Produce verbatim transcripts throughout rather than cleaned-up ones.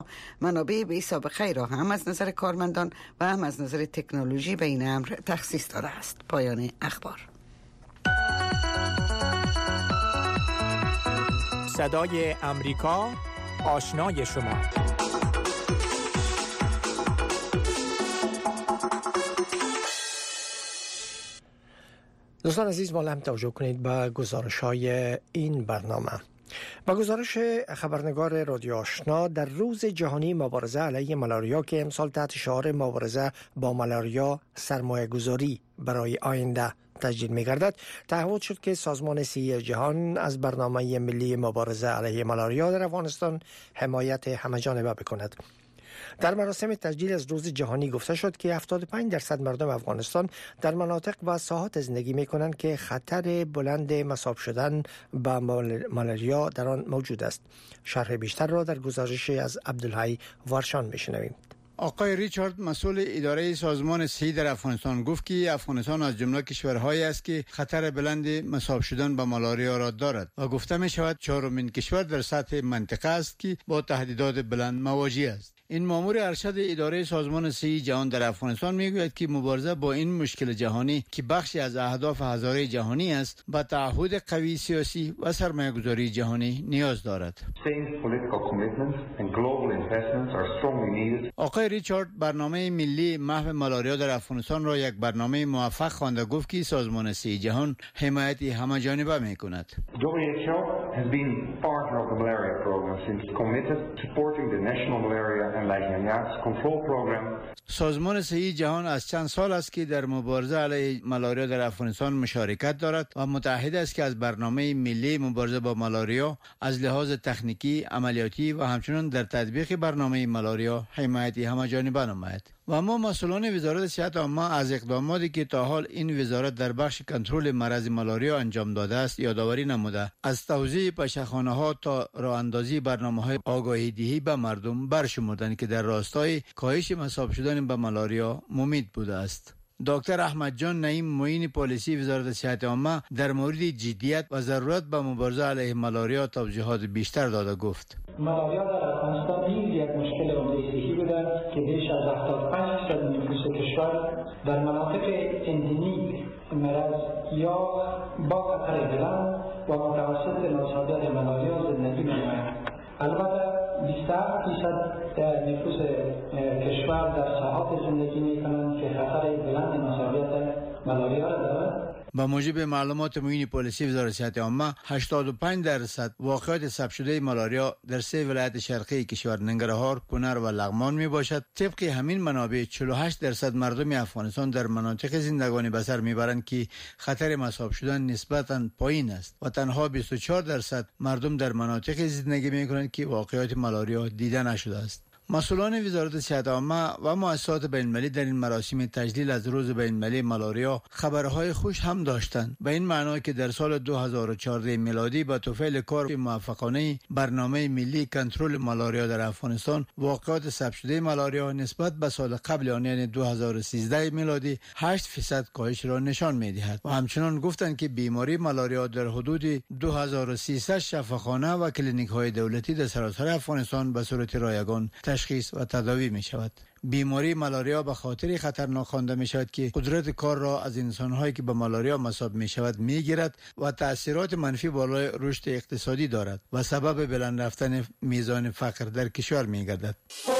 منابع بی سابقه را هم از نظر کارمندان و هم از نظر تکنولوژی به این امر تخصیص داده است. پایان اخبار. صدای امریکا، آشنای شما. دوستان عزیز، با هم توجه کنید به گزارش‌های این برنامه. با گزارش خبرنگار رادیو آشنا، در روز جهانی مبارزه علیه مالاریا که امسال تحت شعار مبارزه با مالاریا سرمایه گذاری برای آینده تجدید می گردد، تعهد شد که سازمان صحی جهان از برنامه ملی مبارزه علیه مالاریا در افغانستان حمایت همه‌جانبه بکند. در مراسم تسجیل از روز جهانی گفته شد که هفتاد و پنج درصد مردم افغانستان در مناطق و ساحات زندگی می کنند که خطر بلند مصاب شدن با مالاریا در آن موجود است. شرح بیشتر را در گزارش از عبدالحی وارشان میشنویم. آقای ریچارد، مسئول اداره سازمان صحی در افغانستان، گفت که افغانستان از جمله کشورهایی است که خطر بلند مصاب شدن با مالاریا را دارد و گفته می شود چهارمین کشور در سطح منطقه است که با تهدیدات بلند مواجه است. این مامور ارشد اداره سازمان صحی جهان در افغانستان میگوید که مبارزه با این مشکل جهانی که بخشی از اهداف هزاره جهانی است، با تعهد قوی سیاسی و سرمایه‌گذاری جهانی نیاز دارد. آقای ریچارد برنامه ملی محو مالاریا در افغانستان را یک برنامه موفق خوانده، گفت که سازمان صحی جهان حمایت همه‌جانبه می‌کند. has been partner of the malaria program since committed supporting the national malaria and Leishmaniasis control program. سازمان صحی جهان از چند سال است که در مبارزه علیه مالاریا در افغانستان مشارکت دارد و متعهد است که از برنامه ملی مبارزه با مالاریا از لحاظ تکنیکی، عملیاتی و همچنین در تطبیق برنامه مالاریا حمایت همه‌جانبه نماید. و اما مسئولان وزارت صحت عامه از اقداماتی که تا حال این وزارت در بخش کنترل مرض مالاریا انجام داده است یادآوری نموده، از توزیع پشه‌خانه‌ها تا راه اندازی برنامه‌های آگاهی دهی به مردم برشمردند که در راستای کاهش مصاب شدن به مالاریا مفید بوده است. دکتر احمد جان نعیم، معین پالیسی وزارت صحت عامه، در مورد جدیت و ضرورت به مبارزه علیه مالاریا توضیحات بیشتر داده گفت: مالاریا در افغانستان نیز یک مشکل عمده صحی بوده که بیش از هفتاد و پنج درصد نفوس کشور در مناطق اندمیک مرض یا با خطر بلند و متوسط مصابیت مالاریا زندگی می‌کنند. البته بیست و هفت درصد نفوس کشور در ساحات زندگی می‌کنند که خطر بلند مصابیت مالاریا را دارند. با موجب معلومات معین پالیسی وزارت صحت عامه، هشتاد و پنج درصد واقعات ثبت شده مالاریا در سه ولایت شرقی کشور ننگرهار، کنر و لغمان می باشد. طبق همین منابع چهل و هشت درصد مردم افغانستان در مناطق زندگانی به سر میبرند که خطر مصاب شدن نسبتاً پایین است و تنها بیست و چهار درصد مردم در مناطق زندگی میکنند که واقعات مالاریا دیده نشده است. مسئولان وزارت صحت عامه و مؤسسات بین‌المللی در این مراسم تجلیل از روز بین‌المللی مالاریا خبرهای خوش هم داشتند، به این معنا که در سال دو هزار و چهارده میلادی با توفیل کار موفقانه برنامه ملی کنترل مالاریا در افغانستان، واقعات ثبت شده مالاریا نسبت به سال قبل آن یعنی دو هزار و سیزده میلادی هشت درصد کاهش را نشان می‌دهد و همچنان گفتند که بیماری مالاریا در حدود دو هزار و سیصد شفاخانه و کلینیک‌های دولتی در سراسر افغانستان به صورت رایگان تشخیص و تداوی می شود. بیماری مالاریا به خاطر خطرناک خوانده می شود که قدرت کار را از انسان‌هایی که به مالاریا مصاب می شود می گیرد و تأثیرات منفی بالای رشد اقتصادی دارد و سبب بلند رفتن میزان فقر در کشور می گردد.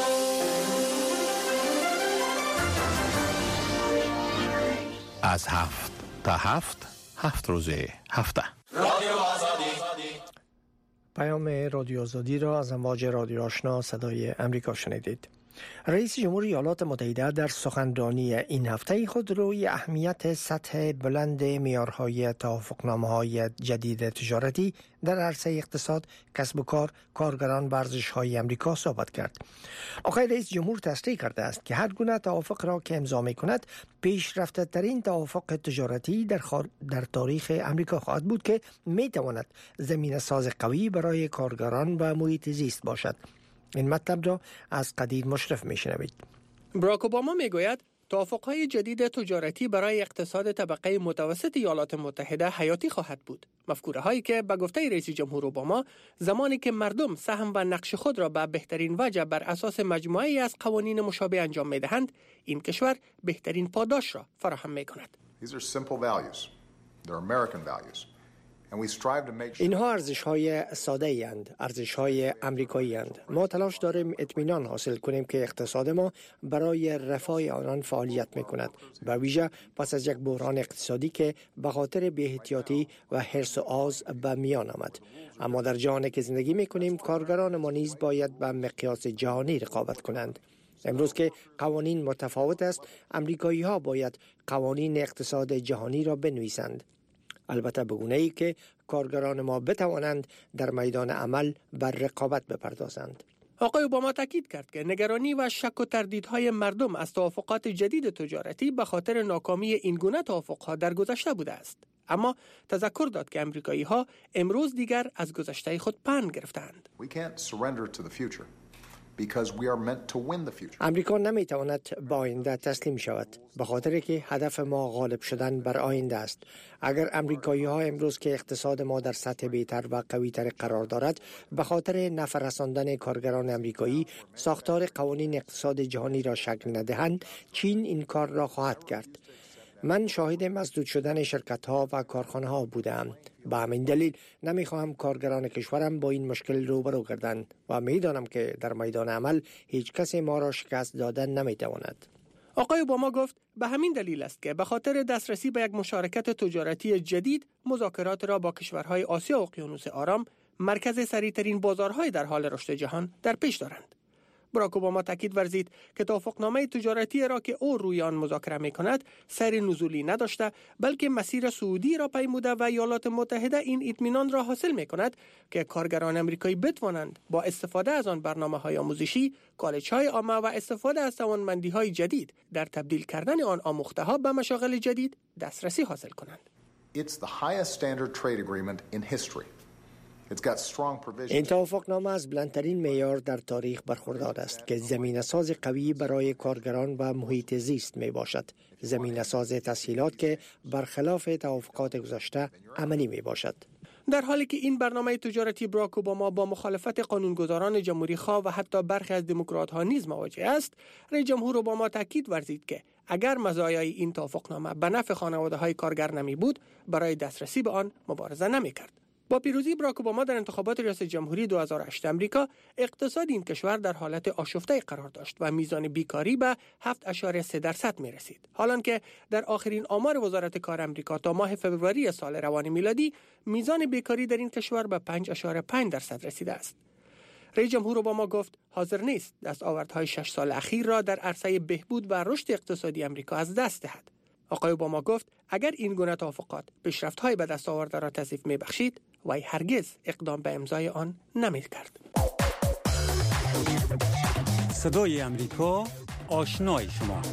از هفت تا هفت هفت روزه هفته رادیو آزادی. پیام رادیو آزادی را از امواج رادیو آشنا صدای امریکا شنیدید. رئیس جمهور ایالات متحده در سخنرانی این هفته خود روی اهمیت سطح بلند معیارهای توافقنامه‌های جدید تجارتی در عرصه اقتصاد، کسب و کار، کارگران و ارزش‌های امریکا صحبت کرد. آقای رئیس جمهور تصریح کرده است که هر گونه توافق را که امضا می‌کند پیشرفته‌ترین توافق تجارتی در خار... در تاریخ امریکا خواهد بود که می‌تواند زمینه‌ساز قوی برای کارگران و محیط زیست باشد. این مطلب را از قدیر مشرف میشنوید. براک اوباما میگوید توافق‌های جدید تجارتی برای اقتصاد طبقه متوسط ایالات متحده حیاتی خواهد بود. مفکوره‌هایی که به گفته رئیس جمهور اوباما زمانی که مردم سهم و نقش خود را به بهترین وجه بر اساس مجموعه‌ای از قوانین مشابه انجام می‌دهند، این کشور بهترین پاداش را فراهم می‌کند. These are simple values. They're American values. اینها ارزش‌های ساده اند، ارزش‌های آمریکایی اند. ما تلاش داریم اطمینان حاصل کنیم که اقتصاد ما برای رفاه آنان فعالیت می‌کند، به ویژه پس از یک بحران اقتصادی که به خاطر بی‌احتیاطی و حرص و آز به میان آمد. اما در جهانی که زندگی می‌کنیم، کارگران ما نیز باید به مقیاس جهانی رقابت کنند. امروز که قوانین متفاوت است، آمریکایی‌ها باید قوانین اقتصاد جهانی را بنویسند. البته به گونه‌ای که کارگران ما بتوانند در میدان عمل بر رقابت بپردازند. آقای اوباما تاکید کرد که نگرانی و شک و تردیدهای مردم از توافقات جدید تجارتی به خاطر ناکامی این گونه توافقها در گذشته بوده است. اما تذکر داد که آمریکایی‌ها امروز دیگر از گذشته خود پند گرفتند. امریکا نمیتواند به آینده تسلیم شود، به خاطر که هدف ما غالب شدن بر آینده است. اگر امریکایی ها امروز که اقتصاد ما در سطح بهتر و قوی تر قرار دارد، به خاطر نفع رساندن کارگران امریکایی ساختار قوانین اقتصاد جهانی را شکل ندهند، چین این کار را خواهد کرد. من شاهد مسدود شدن شرکت ها و کارخانه ها بودم. به همین دلیل نمیخواهم کارگران کشورم با این مشکل روبرو گردند و میدانم که در میدان عمل هیچ کسی ما را شکست دادن نمیتواند. آقای اوباما گفت به همین دلیل است که به خاطر دسترسی به یک مشارکت تجارتی جدید، مذاکرات را با کشورهای آسیا و اقیانوس آرام مرکز سریعترین بازارهای در حال رشد جهان در پیش دارند. باراک اوباما تاکید ورزید که توافقنامه تجارتی را که او روی آن مذاکره می‌کند سیر نزولی نداشته، بلکه مسیر صعودی را پیموده و ایالات متحده این اطمینان را حاصل می‌کند که کارگران آمریکایی بتوانند با استفاده از آن برنامه‌های آموزشی، کالج‌های عامه و استفاده از توانمندی‌های جدید در تبدیل کردن آن آموخته‌ها به مشاغل جدید دسترسی حاصل کنند. It's the highest standard trade agreement in history. این توافقنامه از بلندترین معیار در تاریخ برخوردار است که زمینه‌ساز قوی برای کارگران و محیط زیست می باشد. زمینه‌ساز تسهیلات که برخلاف توافقات گذشته عملی می باشد. در حالی که این برنامه تجارتی باراک اوباما با مخالفت قانونگذاران جمهوری‌خواه و حتی برخی از دموکرات‌ها نیز مواجه است، رئیس جمهور اوباما تاکید ورزید که اگر مزایای این توافقنامه به نفع خانواده‌های کارگر نمی بود، برای دسترسی به آن مبارزه نمی‌کرد. با پیروزی باراک اوباما در انتخابات ریاست جمهوری دو هزار و هشت امریکا، اقتصاد این کشور در حالت آشفته قرار داشت و میزان بیکاری به هفت ممیز سه درصد می رسید. حالان که در آخرین آمار وزارت کار امریکا تا ماه فوریه سال روان میلادی، میزان بیکاری در این کشور به پنج ممیز پنج درصد رسیده است. رئیس جمهور اوباما گفت حاضر نیست دستاوردهای شش سال اخیر را در عرصه بهبود و رشد اقتصادی امریکا از دست دهد. آقای اوباما گفت اگر این گونه توافقات پیشرفت‌های به دست آورده را تضعیف می‌بخشید، وی هرگز اقدام به امضای آن نمی‌کرد. صدای امریکا، آشنای شما.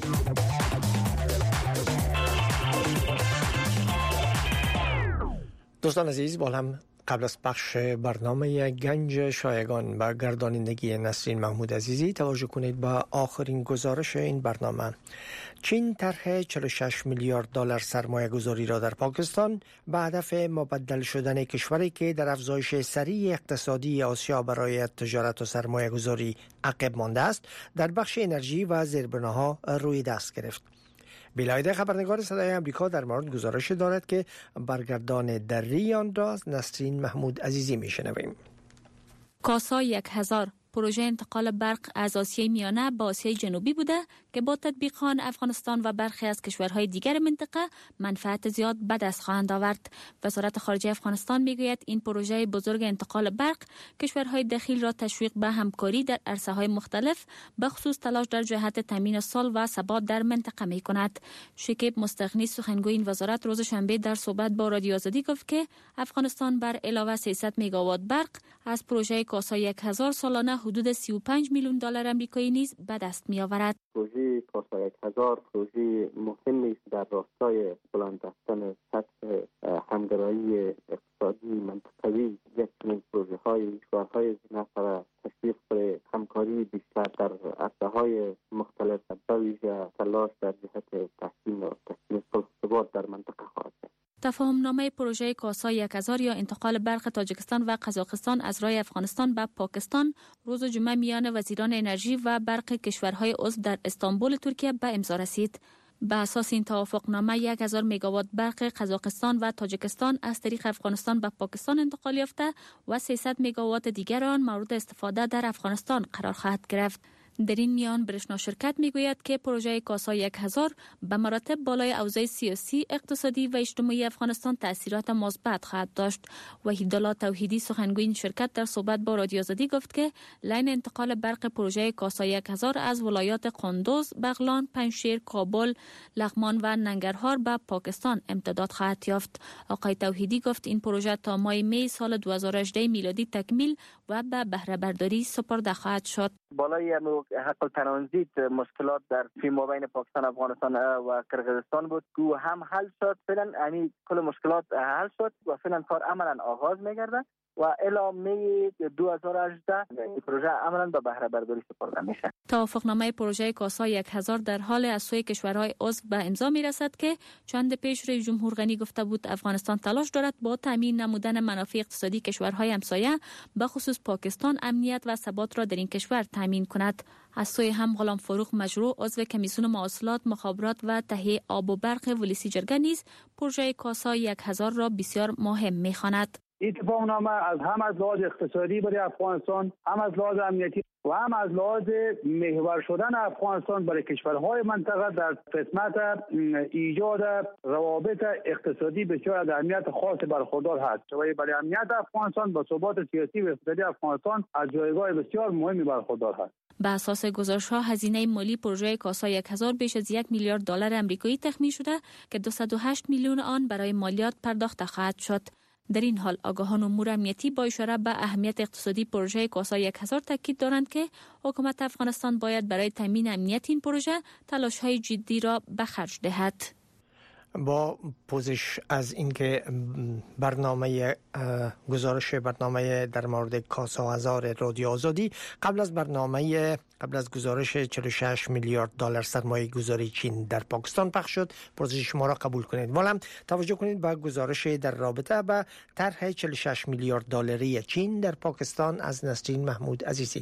دوستان عزیز، با هم قبل از پخش برنامه گنج شایگان و گردانندگی نسرین محمود عزیزی توجه کنید به آخرین گزارش این برنامه. چین طرح چهل و شش میلیارد دلار سرمایه گذاری را در پاکستان به هدف مبدل شدن کشوری که در افزایش سریع اقتصادی آسیا برای تجارت و سرمایه گذاری عقب مانده است، در بخش انرژی و زیربناها روی دست گرفت. بلایده خبرنگار صدای امریکا در مورد گزارش دارد که برگردان دری آن را از نسرین محمود عزیزی میشنویم. کاسا یک هزار پروژه انتقال برق از آسیای میانه به آسیای جنوبی بوده که با تطبیق آن افغانستان و برخی از کشورهای دیگر منطقه منفعت زیاد به دست خواهند آورد. وزارت خارجه افغانستان میگوید این پروژه بزرگ انتقال برق کشورهای دخیل را تشویق به همکاری در عرصه‌های مختلف به خصوص تلاش در جهت تامین صلح و ثبات در منطقه میکند. شکیب مستغنی سخنگوی این وزارت روز شنبه در صحبت با رادیو آزادی گفت که افغانستان بر علاوه سیصد مگاوات برق از پروژه کاسا یک هزار سالانه حدود سی و پنج میلیون دلار آمریکایی نیز به دست می آورد. پروژه کاسا یک هزار پروژه مهمی است در راستای بلند رفتن سطح همگرایی اقتصادی منطقوی. یک چنین پروژه های کشورهای نفر تشویق به همکاری همکاری بیشتر در عرصه‌های مختلف به ویژه تلاش در جهت تحسین و تحسین صلح و ثبات در منطقه خواهد شد. تفاهمنامه پروژه کاسا یک هزار یا انتقال برق تاجیکستان و قزاقستان از راه افغانستان به پاکستان روز جمعه میان وزیران انرژی و برق کشورهای عضو در استانبول ترکیه به امضا رسید. به اساس این توافقنامه یک هزار مگاوات برق قزاقستان و تاجیکستان از طریق افغانستان به پاکستان انتقال یافته و سیصد مگاوات دیگر آن مورد استفاده در افغانستان قرار خواهد گرفت. در این میان برشنا شرکت میگوید که پروژه کاسا یک هزار به مراتب بالای اوضاع سیاسی، اقتصادی و اجتماعی افغانستان تأثیرات مثبت خواهد داشت. وحیدالله توحیدی سخنگوی این شرکت در صحبت با رادیو آزادی گفت که لین انتقال برق پروژه کاسا یک هزار از ولایات قندوز، بغلان، پنجشیر، کابل، لغمان و ننگرهار به پاکستان امتداد خواهد یافت. آقای توحیدی گفت این پروژه تا ماه می سال دو هزار و هجده میلادی تکمیل و به بهره برداری سپرده خواهد شد. بالای حق ترانزیت مشکلات در فیما بین پاکستان، افغانستان و کرغزستان بود که هم حل شد. فعلا یعنی کل مشکلات حل شد و فعلا کار عملا آغاز می‌گردد و الی می دو هزار و هجده این پروژه عملا به بهره برداری سپرده میشه. توافقنامه پروژه کاسا یک هزار در حال از سوی کشورهای عضو به امضا میرسد که چند پیش رئیس جمهور غنی گفته بود افغانستان تلاش دارد با تامین نمودن منافع اقتصادی کشورهای همسایه به خصوص پاکستان امنیت و ثبات را در این کشور تامین کند. از سوی هم غلام فاروق مجروح عضو کمیسیون مواصلات، مخابرات و تهیه آب و برق ولسی جرگه نیز پروژه کاسا یک هزار را بسیار مهم می‌خواند. اتفاقنامه از هم از لحاظ اقتصادی برای افغانستان، هم از لحاظ امنیتی و هم از لحاظ محور شدن افغانستان برای کشورهای منطقه در قسمت ایجاد روابط اقتصادی بسیار اهمیت خاص برخوردار هست و برای امنیت افغانستان با ثبات سیاسی و اقتصادی افغانستان از جایگاه بسیار مهمی برخوردار هست. به اساس گزارش‌ها هزینه مالی پروژه کاسا یک هزار بیش از یک میلیارد دلار آمریکایی تخمین شده که دویست و هشت میلیون آن برای مالیات پرداخت خواهد شد. در این حال آگاهان امور امنیتی با اشاره به اهمیت اقتصادی پروژه کاسا یک هزار تاکید دارند که حکومت افغانستان باید برای تامین امنیت این پروژه تلاش‌های جدی را به خرج دهد. با پوزش از اینکه برنامه گزارش برنامه در مورد کاسا هزار رادیو آزادی قبل از برنامه قبل از گزارش چهل و شش میلیارد دلار سرمایه گذاری چین در پاکستان پخش شد، پرسش شما را قبول کنید. والا توجه کنید به گزارش در رابطه با طرح چهل و شش میلیارد دلاری چین در پاکستان از نسرین محمود عزیزی.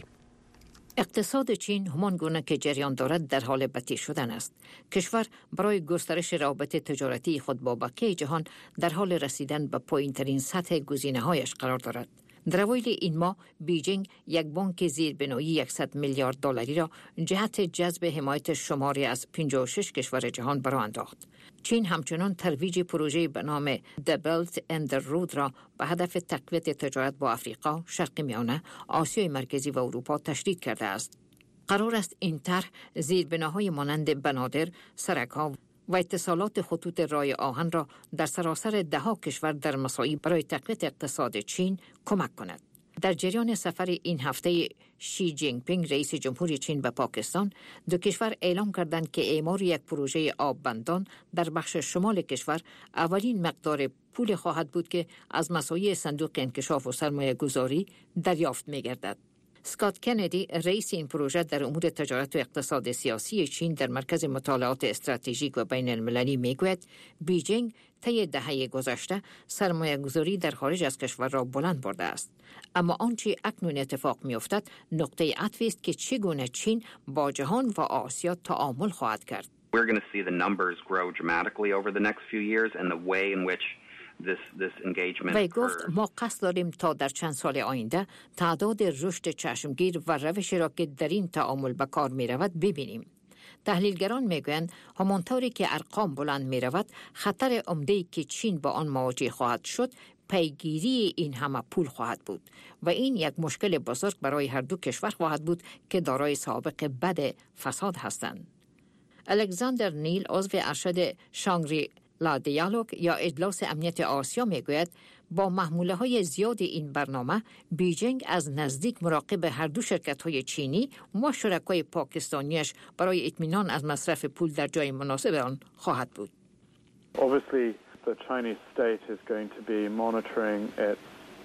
اقتصاد چین همان گونه که جریان دارد در حال بطی شدن است. کشور برای گسترش روابط تجارتی خود با بقیه جهان در حال رسیدن به پایین‌ترین سطح گزینه‌هایش قرار دارد. در اوایل این ماه بیجینگ یک بانک زیربنایی صد میلیارد دلاری را جهت جذب حمایت شماری از پنجاه و شش کشور جهان برآورد انداخت. چین همچنان ترویج پروژه به نام The Belt and the Road را به هدف تقویت تجارت با افریقا، شرق میانه، آسیای مرکزی و اروپا تشدید کرده است. قرار است این طرح زیربناهای مانند بنادر، سرک‌ها و اتصالات خطوط رای آهن را در سراسر ده‌ها کشور در مساعی برای تقویت اقتصاد چین کمک کند. در جریان سفر این هفته شی جینگ پینگ رئیس جمهوری چین به پاکستان، دو کشور اعلام کردند که اعمار یک پروژه آببندان در بخش شمال کشور اولین مقدار پول خواهد بود که از مساعی صندوق انکشاف و سرمایه گذاری دریافت می گردد. اسکات کندی رئیس این پروژه در امور تجارت و اقتصاد سیاسی چین در مرکز مطالعات استراتژیک و بین المللی میگوید بیجینگ طی دهه گذشته سرمایه گذاری در خارج از کشور را بلند برده است، اما آنچه اکنون اتفاق میافتد نقطه عطف است که چگونه چین با جهان و آسیا تعامل خواهد کرد. We're going to see the numbers grow dramatically over the next few years and the way in which This, this engagement وی گفت ما قصد داریم تا در چند سال آینده تعداد رشد چشمگیر و روشی را که در این تعامل به کار می رود ببینیم. تحلیلگران می گویند همانطوری که ارقام بلند می رود خطر عمده‌ای که چین با آن مواجه خواهد شد پیگیری این همه پول خواهد بود و این یک مشکل بزرگ برای هر دو کشور خواهد بود که دارای سابقه بد فساد هستند. الکساندر نیل عضو ارشد شانگری لا دیالوگ یا اجلاس امنیت آسیا میگوید با محموله های زیاد این برنامه بیجینگ از نزدیک مراقب هر دو شرکت های چینی و شرکای پاکستانیش برای اطمینان از مصرف پول در جای مناسب آن خواهد بود. Obviously the Chinese state is going to be monitoring its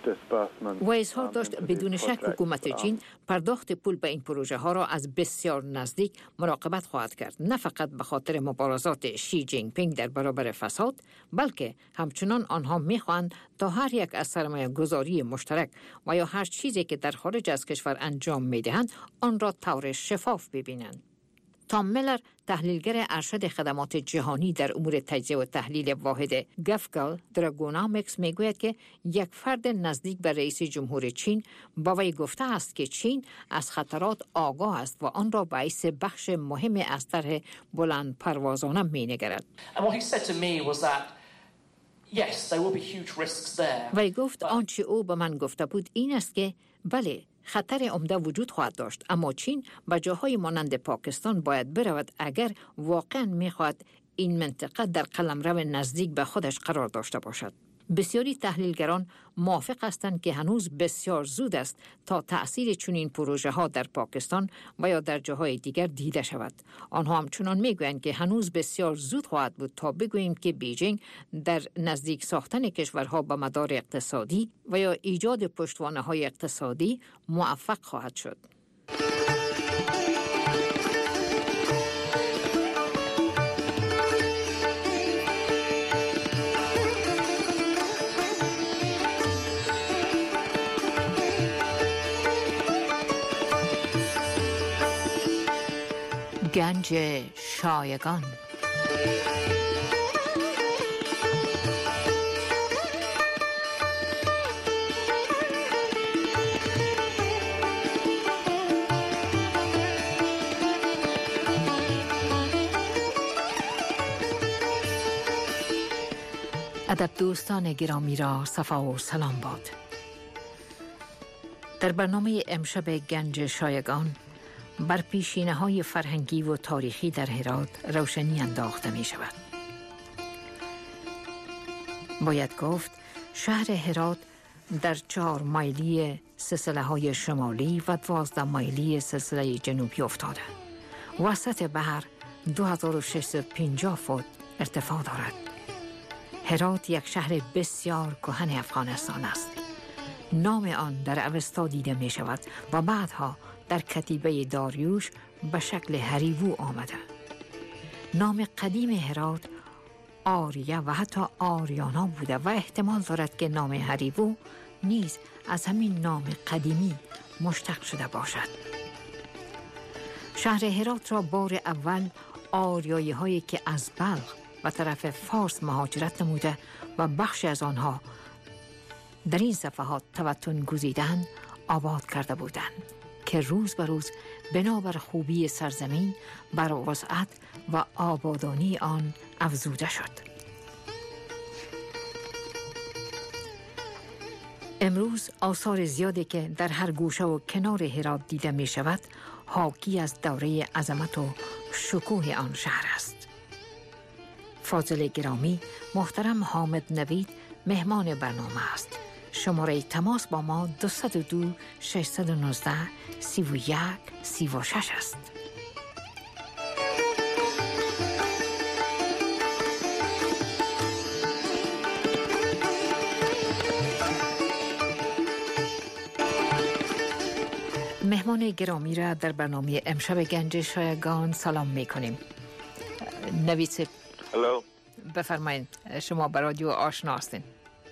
disbursement. و اظهار داشت بدون شک حکومت چین پرداخت پول به این پروژه ها را از بسیار نزدیک مراقبت خواهد کرد، نه فقط به خاطر مبارزات شی جین پینگ در برابر فساد، بلکه همچنان آنها می‌خواهند تا هر یک از سرمایه گذاری مشترک و یا هر چیزی که در خارج از کشور انجام می‌دهند آن را طور شفاف ببینند. تام میلر، تحلیلگر ارشد خدمات جهانی در امور تجزیه و تحلیل واحد گفگل دراگونامیکس میگوید که یک فرد نزدیک به رئیس جمهور چین با وی گفته است که چین از خطرات آگاه است و آن را باعث بخش مهم از طرح بلند پروازانه مینگرد. وی گفت آنچه او به من گفته بود این است که بله، خطر عمده وجود خواهد داشت، اما چین به جاهای مانند پاکستان باید برود اگر واقعا میخواهد این منطقه در قلمرو نزدیک به خودش قرار داشته باشد. بسیاری تحلیلگران موافق هستند که هنوز بسیار زود است تا تأثیر چنین پروژه ها در پاکستان و یا در جاهای دیگر دیده شود. آنها همچنان میگویند که هنوز بسیار زود خواهد بود تا بگوییم که بیجینگ در نزدیک ساختن کشورها به مدار اقتصادی و یا ایجاد پشتوانه های اقتصادی موفق خواهد شد. گنج شایگان. ادب دوستان گرامی را صفا و سلام باد. در برنامه امشب گنج شایگان بر پیشینه‌های فرهنگی و تاریخی در هرات روشنی انداخته می شود. باید گفت شهر هرات در چهار مایلی سلسله‌های شمالی و دوازده مایلی سلسله جنوبی افتاده. وسط بحر دو هزار و ششصد و پنجاه فوت ارتفاع دارد. هرات یک شهر بسیار کهن افغانستان است. نام آن در اوستا دیده می شود و بعدها در کتیبه داریوش به شکل هریوو آمده. نام قدیم هرات آریه و حتی آریانا بوده و احتمال دارد که نام هریوو نیز از همین نام قدیمی مشتق شده باشد. شهر هرات را بار اول آریایی هایی که از بلخ و طرف فارس مهاجرت نموده و بخشی از آنها در این صفحات توطن گزیدند آباد کرده بودند که روز به روز بنابر خوبی سرزمین بر وسعت و آبادانی آن افزوده شد. امروز آثار زیادی که در هر گوشه و کنار هرات دیده می شود حاکی از دوره عظمت و شکوه آن شهر است. فاضل گرامی، محترم حامد نوید مهمان برنامه است. شماره تماس با ما دو صفر دو ششصد و نوزده سی و یک سی و شش است. مهمان گرامی را در برنامه امشب گنج شایگان سلام میکنیم. نوید صاحب هلو، بفرمایید، شما به رادیو آشنا هستین.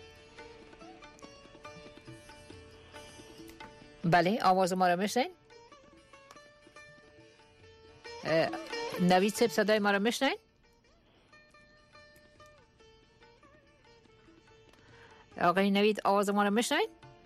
بله، آواز ما را میشنین؟ نوید صاحب صدای ما را میشنین؟ آقای نوید آواز ما را میشنین؟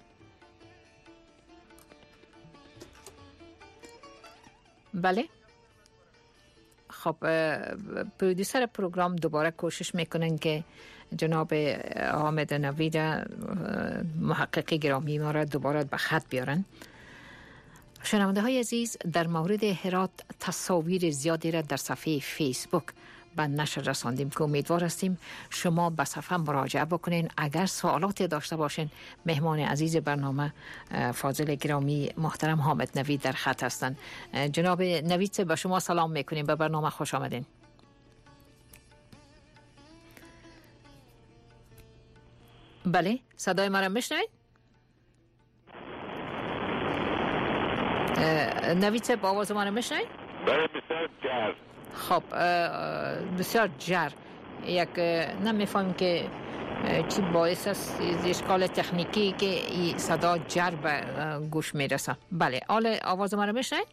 بله. خب پرودیوسر پروگرام دوباره کوشش میکنن که جناب حامد نوید محقق گرامی ما را دوباره به خط بیارن. شنونده های عزیز، در مورد هرات تصاویر زیادی را در صفحه فیسبوک به نشر رساندیم که امیدوار هستیم شما به صفحه مراجعه بکنین. اگر سوالاتی داشته باشین، مهمان عزیز برنامه فاضل گرامی محترم حامد نوید در خط هستند. جناب نوید، به شما سلام میکنیم، به برنامه خوش آمدین. بله، صدای ما را میشنوید؟ نوید صاحب آواز ما رو میشنید؟ بله بسیار جر. خب بسیار جر. یک نمیفهم که چی باعث است اشکال تکنیکی که این صدا جر به گوش میرسه. بله حالا آواز ما رو میشنید؟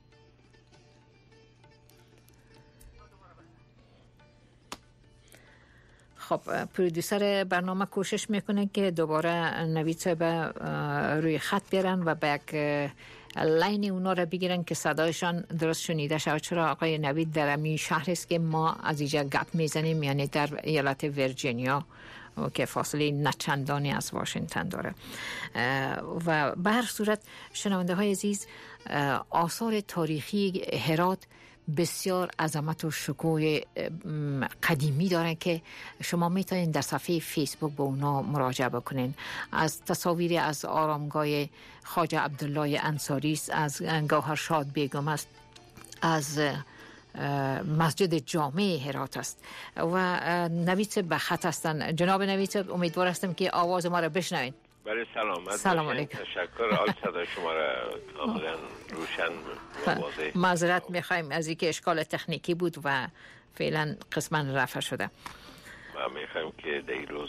خب پرودوسر برنامه کوشش میکنه که دوباره نوید صاحب روی خط بیارن و به یک لاین اونا رو بگیرن که صدایشان درست شنیده شود. چرا آقای نوید در همین شهر است که ما از اینجا گپ میزنیم، یعنی در ایالت ویرجینیا که فاصله نچندانی از واشنگتن داره. و به هر صورت شنونده های عزیز، آثار تاریخی هرات بسیار عظمت و شکوه قدیمی داره که شما میتونین در صفحه فیسبوک به اونا مراجعه بکنین. از تصاویر از آرامگاه خواجه عبدالله انصاری است، از گوهرشاد بیگم است، از مسجد جامع هرات است و نوید به خط هستن. جناب نوید، امیدوار هستم که آواز ما را بشنوید. بله سلامت. سلام علیکم. تشکر. حال صدا شما را کاملا روشن و واضح. معذرت میخوایم از اینکه اشکال تکنیکی بود و فعلا قسما رفع شده. ما میخوایم که در روز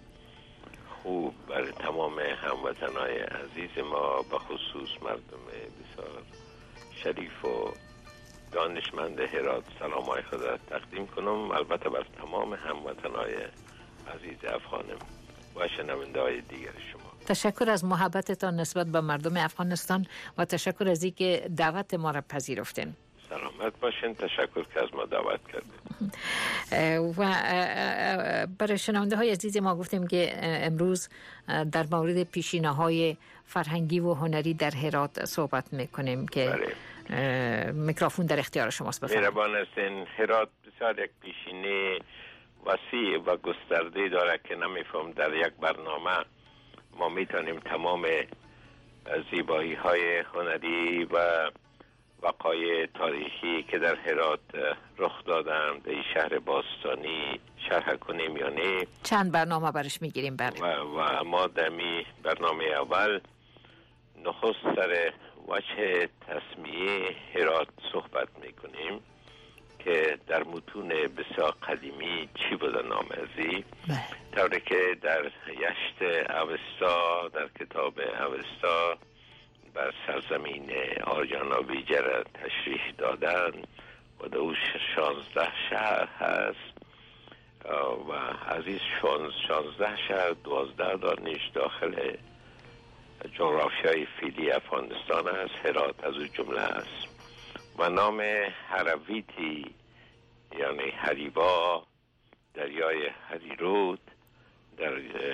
خوب برای تمام هموطنهای عزیز ما، به خصوص مردم بسیار شریف و دانشمند هرات، سلامای خود را تقدیم کنم. البته بر تمام هموطنهای عزیز افغانم و شنونده های دیگر شما. تشکر از محبتتان نسبت به مردم افغانستان و تشکر از اینکه دعوت ما را پذیرفتین. سلامت باشین. تشکر که از ما دعوت کردین. و برای شنونده های عزیز ما گفتیم که امروز در مورد پیشینه های فرهنگی و هنری در هرات صحبت میکنیم که بله. میکروفون در اختیار شماست. بفرمایید. مهربان هستین. هرات بسیار یک پیشینه وسیع و گسترده داره که نمیفهم در یک برنامه ما میتونیم تمام زیبایی های هنری و وقایع تاریخی که در هرات رخ دادن در این شهر باستانی شرح کنیم یا نه. چند برنامه برش میگیریم. بله. و, و ما در می برنامه اول نخست سر وجه تسمیه هرات صحبت میکنیم که در متون بسیار قدیمی چی بوده نام ازی، طوری که در یشت اوستا، در کتاب اوستا بر سرزمین آریانا ویجر تشریح دادن و در او شانزده شهر هست و از این شانزده شهر دوازده دانش داخل جغرافیای فعلی افغانستان است. هرات از او جمله است و نام هرویتی یعنی هریوا، دریای هریرود در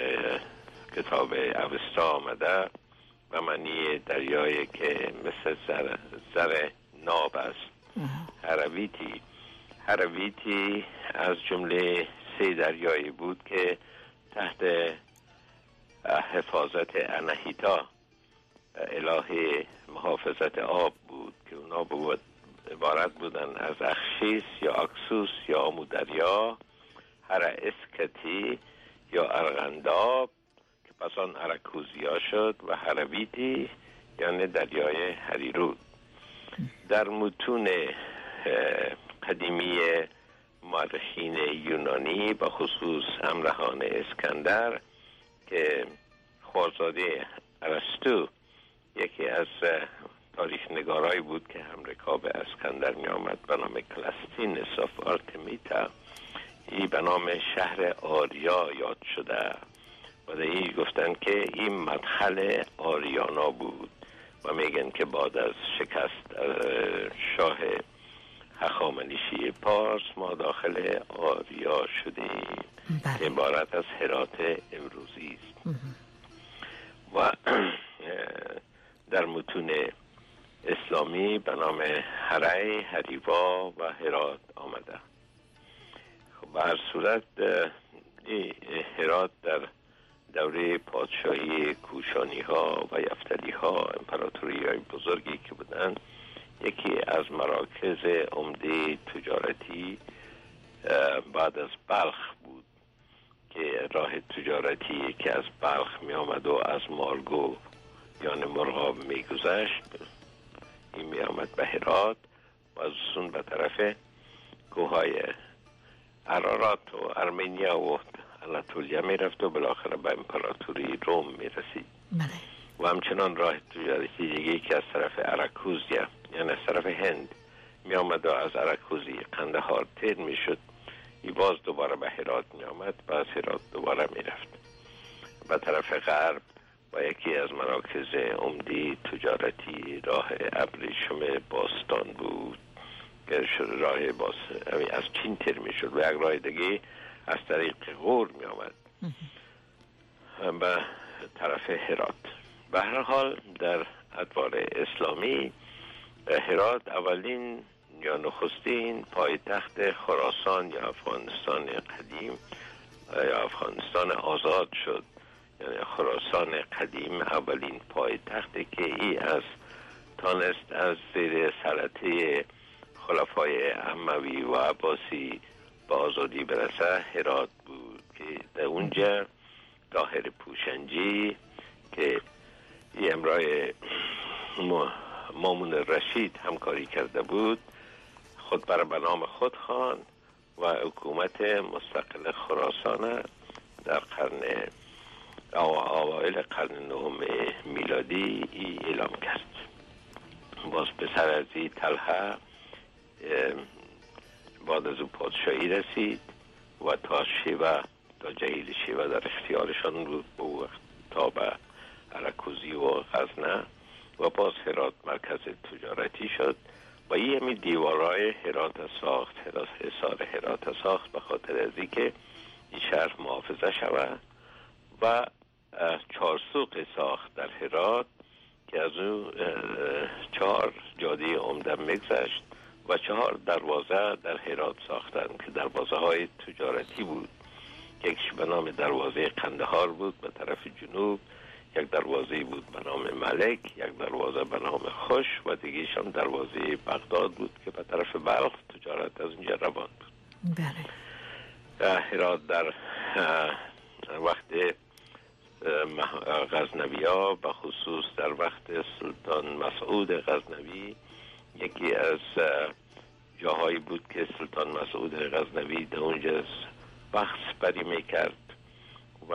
کتاب اوستا آمده و معنی دریایی که مثل زر, زر ناب است. هرویتی هرویتی از جمله سه دریایی بود که تحت حفاظت اناهیتا، اله محافظت آب بود، که اونا بود عبارت بودن از اخشیس یا اکسوس یا آمودریا، هر اسکتی یا ارغنداب که پس آن ارکوزیا شد و هرویتی یعنی دریای هریرود. در متون قدیمی مورخین یونانی به خصوص همراهان اسکندر که خوارزاده ارسطو یکی از تاریخ نگارایی بود که هم رکاب اسکندر می آمد به نام کلستینس آف آرتمیتا، ای به نام شهر آریا یاد شده و در ای گفتن که این مدخل آریانا بود و میگن که بعد از شکست شاه هخامنشی پارس ما داخل آریا شدیم که عبارت از هرات امروزی است. و در متون اسلامی به نام هری، هریوا و هرات آمده. خب به هر صورت هرات در دوره پادشاهی کوشانی ها و یفتلی ها، امپراتوری های بزرگی که بودن، یکی از مراکز عمده تجارتی بعد از بلخ بود که راه تجارتی که از بلخ می آمد و از مارگو یعنی مرغاب می گذشت این می آمد به هرات و از اون به طرف کوههای ارارات و ارمنیا و اناتولیا می رفت و بالاخره به امپراتوری روم می رسید. و همچنان راه تجارتی دیگه که از طرف اراکوزیا یعنی از طرف هند می آمد و از اراکوزی قندهار تیر می شد، ای باز دوباره به هرات می آمد و از هرات دوباره می رفت به طرف غرب. و یکی از مراکز عمده تجارتی راه ابریشم باستان بود که راه باز از چین تیر می شد و یک راه دیگه از طریق غور می آمد به طرف هرات. به هر حال در ادوار اسلامی هرات اولین یا نخستین پایتخت خراسان یا افغانستان قدیم یا افغانستان آزاد شد. یعنی خراسان قدیم اولین پایتختی که ای از تانست از زیر سلطه خلفای اموی و عباسی به آزادی برسه هرات بود که در اونجا طاهر پوشنجی که ای امرای مامون رشید همکاری کرده بود خود بر به نام خود خوان و حکومت مستقل خراسان در قرن اوایل قرن نهم میلادی ای اعلام کرد. باز پسر از این طلحه بعد از او پادشاهی رسید و تا شیوه تا جهیل شیوه در اختیارشان بود و تا به اراکوزی و غزنه و باز هرات مرکز تجارتی شد و این همی دیوارای هرات ساخت حصار هرات ساخت به خاطر از اینکه این شهر محافظه شود و چهار سوق ساخت در هرات که از اون چهار جاده عمده میگذشت و چهار دروازه در هرات ساختند که دروازه های تجارتی بود. یکیش به نام دروازه قندهار بود به طرف جنوب، یک دروازه بود به نام ملک، یک دروازه به نام خوش و دیگیش هم دروازه بغداد بود که به طرف بلخ تجارت از اینجا روان بود. بله. هرات در وقت غزنوی ها به خصوص در وقت سلطان مسعود غزنوی یکی از جاهایی بود که سلطان مسعود غزنوی در اونجا بخت سپری میکرد و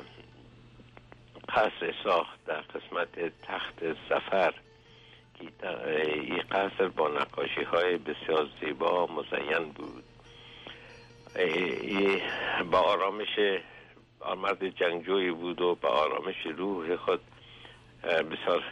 قصر ساخت در قسمت تخت ظفر که این قصر با نقاشی های بسیار زیبا مزین بود. با آرامش مرد جنگجویی بود و با آرامش روح خود بسیار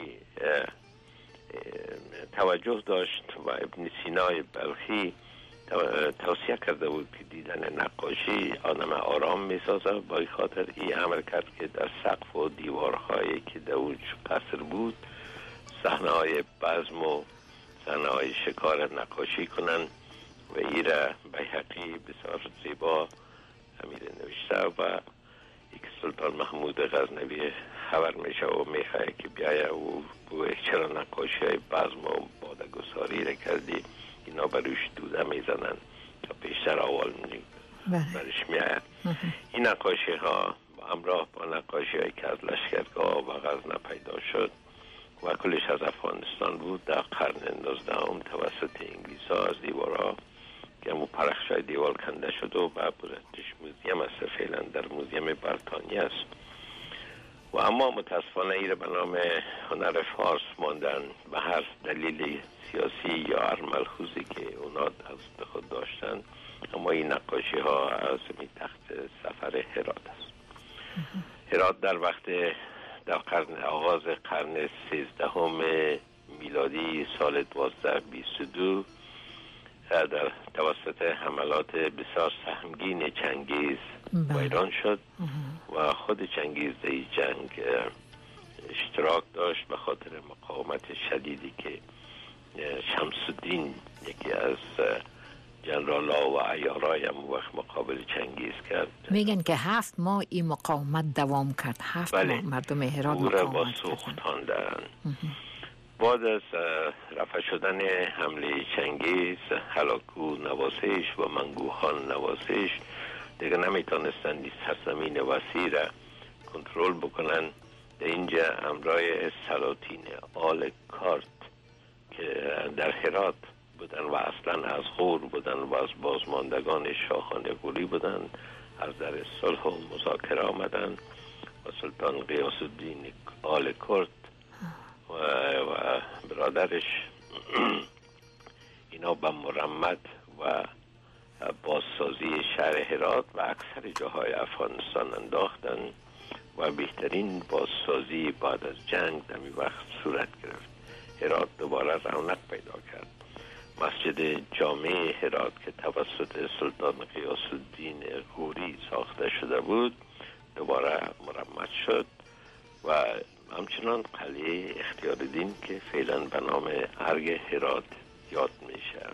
توجه داشت و ابن سینای بلخی توصیه کرده بود که دیدن نقاشی آدم آرام می سازه. با این خاطر این عمل کرد که در سقف و دیوارهایی که در اون قصر بود صحنه های بزم و صحنه های شکار نقاشی کنن و این را بیهقی بسیار زیبا امیر نوشته و یک سلطان محمود غزنوی خبر میشه و میخواه که بیایه و بوی چرا نقاشی های بزم و بادگساری را کردی، اینا بروش دوده میزنن تا پیشتر اول برش میاید. این نقاشی ها همراه با نقاشی هایی که از لشکرگاه و غزنه پیدا شد و کلش از افغانستان بود در قرن نوزدهم توسط انگلیس ها از دیوارها که همون پرخشای دیوار کنده شد و به بزرگش موزیم است، فعلا در موزیم بریتانیا است. و اما متاسفانه این به نام هنر فارس ماندن به هر دلیل سیاسی یا هر ملحوظی که اونا از خود داشتن. اما این نقاشی ها از می تخت سفر هرات است. هرات در وقت در قرن آغاز قرن سیزدهم میلادی سال دوازده بیست و دو در توسط حملات بسیار سهمگین چنگیز ویران شد و خود چنگیز در این جنگ اشتراک داشت به خاطر مقاومت شدیدی که شمس الدین یکی از جنرال ها و عیارای هم وقت مقابل چنگیز کرد. میگن که هفت ماه این مقاومت دوام کرد. هفت بله. ماه مردم هرات مقاومت با سوختاندن. بعد از رفع شدن حمله چنگیز هلاکو نواسش و منگوخان نواسش دیگه نمیتونستن این سرزمین وسیع را کنترل بکنن. در اینجا امرای سلاطین آل کارت که در هرات بودن و اصلا از غور بودن و از بازماندگان شاهان غوری بودن، از در صلح و مذاکره آمدن و سلطان غیاث الدین آل کرد و, و برادرش اینا به مرمت و بازسازی شهر هرات و اکثر جاهای افغانستان انداختن و بهترین بازسازی بعد از جنگ در می وقت صورت گرفت. هرات دوباره رونق پیدا کرد. مسجد جامع هرات که توسط سلطان غیاث الدین غوری ساخته شده بود دوباره مرمت شد و همچنان قلعه اختیارالدین که فعلا به نام ارگ هرات یاد میشه.